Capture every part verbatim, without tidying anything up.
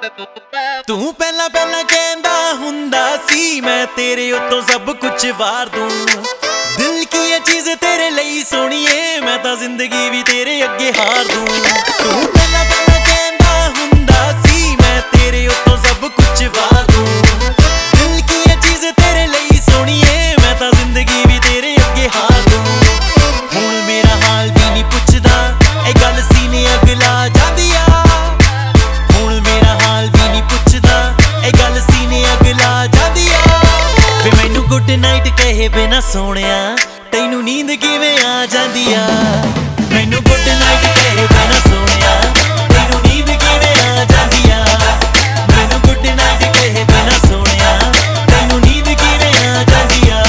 ਤੂੰ ਪਹਿਲਾਂ ਪਹਿਲਾਂ ਕਹਿੰਦਾ ਹੁੰਦਾ ਸੀ ਮੈਂ ਤੇਰੇ ਉੱਤੋਂ ਸਭ ਕੁਝ ਵਾਰ ਦੂੰ। ਦਿਲ ਕੀ ਇਹ ਚੀਜ਼ ਤੇਰੇ ਲਈ ਸੋਹਣੀਏ, ਮੈਂ ਤਾਂ ਜ਼ਿੰਦਗੀ ਵੀ ਤੇਰੇ ਅੱਗੇ ਹਾਰ ਦੂੰ। ਤੂੰ ਪਹਿਲਾਂ ਪਹਿਲਾਂ ਕਹਿੰਦਾ ਹੁੰਦਾ ਸੀ ਮੈਂ ਤੇਰੇ ਉੱਤੋਂ ਸਭ ਕੁਝ ਵਾਰ ਦੂੰ। ਦਿਲ ਕੀ ਇਹ ਚੀਜ਼ ਤੇਰੇ ਲਈ ਸੋਹਣੀਏ, ਮੈਂ ਤਾਂ ਜ਼ਿੰਦਗੀ ਵੀ ਤੇਰੇ ਅੱਗੇ ਹਾਰ ਦੂੰ। ਹੁਣ ਮੇਰਾ ਹਾਲ ਵੀ ਨਹੀਂ ਪੁੱਛਦਾ, ਇਹ ਗੱਲ ਸੀਨੇ ਅੱਗ ਲਾ ਜਾਂਦੀ ਆ। ਹੁਣ ਮੇਰਾ ਹਾਲ ਵੀ ਨਹੀਂ ਪੁੱਛਦਾ, ਇਹ ਗੱਲ ਸੀਨੇ ਅੱਗ ਲਾ ਜਾਂਦੀ ਆ। ਵੇ ਮੈਨੂੰ ਗੁੱਡ ਨਾਈਟ ਕਹੇ ਬਿਨਾ ਸੋਹਣਿਆ ਤੈਨੂੰ ਨੀਂਦ ਕਿਵੇਂ ਆ ਜਾਂਦੀ ਆ। ਮੈਨੂੰ ਗੁੱਡ ਨਾਈਟ ਕਹੇ ਬਿਨਾ ਸੋਹਣਿਆ ਤੈਨੂੰ ਨੀਂਦ ਕਿਵੇਂ ਆ ਜਾਂਦੀ ਆ। ਮੈਨੂੰ ਗੁੱਡ ਨਾਈਟ ਕਹੇ ਬਿਨਾ ਸੋਹਣਿਆ ਤੈਨੂੰ ਨੀਂਦ ਕਿਵੇਂ ਆ ਜਾਂਦੀ ਆ।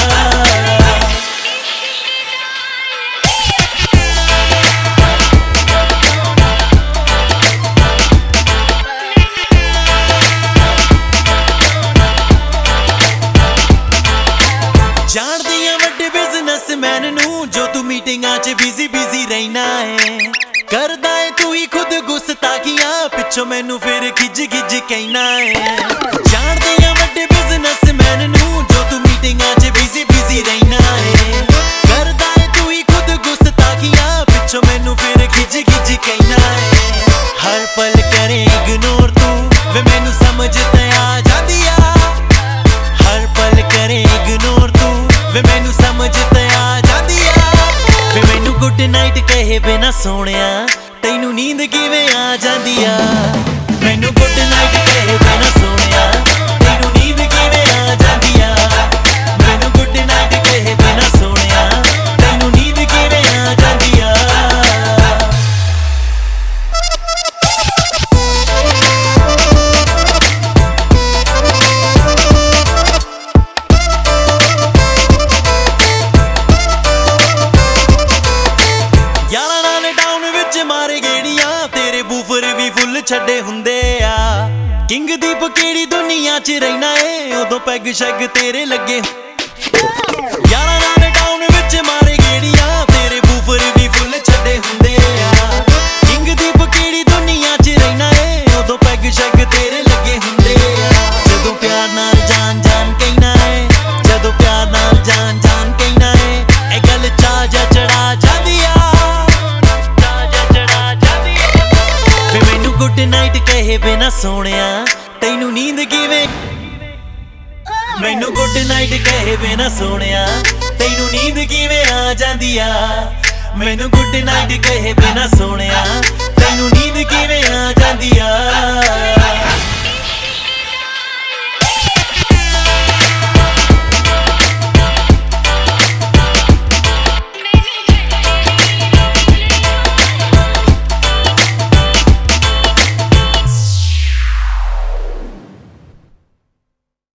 ਜਾਣਦੀ ਆ ਵੱਡੇ ਬਿਜ਼ਨਸਮੈਨ ਨੂੰ ਜੋ ਤੂੰ ਮੀਟਿੰਗਾਂ 'ਚ ਬਿਜ਼ੀ ਬਿਜ਼ੀ ਰਹਿਣਾ ਏ। ਕਰਦਾ ਏ ਤੂੰ ਹੀ ਖੁਦ ਗੁਸਤਾਖੀਆਂ, ਪਿੱਛੋਂ ਮੈਨੂੰ ਫਿਰ ਖਿੱਚ ਖਿੱਚ ਕਹਿਣਾ ਏ। ਜਾਣਦੀ ਆ ਵੱਡੇ ਬਿਜ਼ਨਸਮੈਨ ਨੂੰ ਜੋ ਤੂੰ ਮੀਟਿੰਗਾਂ 'ਚ ਬਿਜ਼ੀ ਬਿਜ਼ੀ ਰਹਿਣਾ ਏ। ਕਰਦਾ ਏ ਤੂੰ ਹੀ ਖੁਦ ਗੁਸਤਾਖੀਆਂ, ਪਿੱਛੋਂ ਮੈਨੂੰ ਫਿਰ ਖਿੱਚ ਖਿੱਚ ਕਹਿਣਾ ਏ। ਹਰ ਪਲ ਕਰੇ ਇਗਨੋਰ ਤੂੰ, ਵੇ ਮੈਨੂੰ ਸਮਝ ਤੇ ਆ ਜਾਂਦੀ ਆ। ਹਰ ਪਲ ਕਰੇ ਇਗਨੋਰ ਤੂੰ, ਵੇ ਮੈਨੂੰ ਸਮਝ ਤੇ ਆ ਜਾਂਦੀ ਆ। ਵੇ ਮੈਨੂੰ ਗੁੱਡ ਨਾਈਟ ਕਹੇ ਬਿਨਾ ਸੋਹਣਿਆ ਤੈਨੂੰ ਨੀਂਦ ਕਿਵੇਂ ਆ ਜਾਂਦੀ ਆ। ਮੈਨੂੰ ਗੁੱਡ ਨਾਈਟ ਕਹੇ ਬਿਨਾ ਸੋਹਣਿਆ ਤੈਨੂੰ ਨੀਂਦ ਕਿਵੇਂ ਆ ਜਾਂਦੀ ਆ। ਮੈਨੂੰ ਗੁੱਡ ਨਾਈਟ ਕਹੇ ਬਿਨਾ ਸੋਹਣਿਆ ਤੈਨੂੰ ਨੀਂਦ ਕਿਵੇਂ ਆ ਜਾਂਦੀ ਆ। ਯਾਰਾਂ ਨਾਲ ਟਾਊਨ ਵਿੱਚ ਮਾਰੇ ਗੇੜੀਆਂ, ਤੇਰੇ ਬੂਫਰ ਵੀ ਫੁੱਲ ਛੱਡੇ ਹੁੰਦੇ ਆ। ਕਿੰਗ ਦੀਪ ਕਿਹੜੀ ਦੁਨੀਆ 'ਚ ਰਹਿਣਾ ਏ, ਉਦੋਂ ਪੈਗ ਸ਼ੈਗ ਤੇਰੇ ਲੱਗੇ। ਯਾਰਾਂ ਨਾਲ ਟਾਊਨ ਵਿੱਚ ਮਾਰੇ ਗੇੜੀਆਂ, ਤੇਰੇ ਬੂਫਰ ਵੀ ਫੁੱਲ ਛੱਡੇ ਹੁੰਦੇ ਆ। ਕਿੰਗ ਦੀਪ ਕਿਹੜੀ ਦੁਨੀਆ 'ਚ ਰਹਿਣਾ ਏ, ਉਦੋਂ ਪੈਗ ਸ਼ੈਗ ਤੇਰੇ ਲੱਗੇ ਹੁੰਦੇ ਆ। ਜਦੋਂ ਪਿਆਰ ਨਾਲ ਜਾਨ ਜਾਨ ਕਹਿਣਾ ਏ, ਜਦੋਂ ਪਿਆਰ ਨਾਲ ਜਾਨ ਜਾਨ ਕਹਿਣਾ ਏ, ਇਹ ਗੱਲ ਚਾਹ ਜਾ ਚੜਾ ਜਾਂਦੀ ਆ। ਵੇ ਮੈਨੂੰ ਗੁੱਡ ਨਾਈਟ ਕਹੇ ਬਿਨਾ ਸੋਹਣਿਆ ਤੈਨੂੰ ਨੀਂਦ ਕਿਵੇਂ। ਮੈਨੂੰ ਗੁੱਡ ਨਾਈਟ ਕਹੇ ਬਿਨਾ ਸੋਹਣਿਆ ਤੈਨੂੰ ਨੀਂਦ ਕਿਵੇਂ ਆ ਜਾਂਦੀ ਆ। ਮੈਨੂੰ ਗੁੱਡ ਨਾਈਟ ਕਹੇ ਬਿਨਾ ਸੋਹਣਿਆ ਤੈਨੂੰ ਨੀਂਦ ਕਿਵੇਂ ਆ ਜਾਂਦੀ ਆ।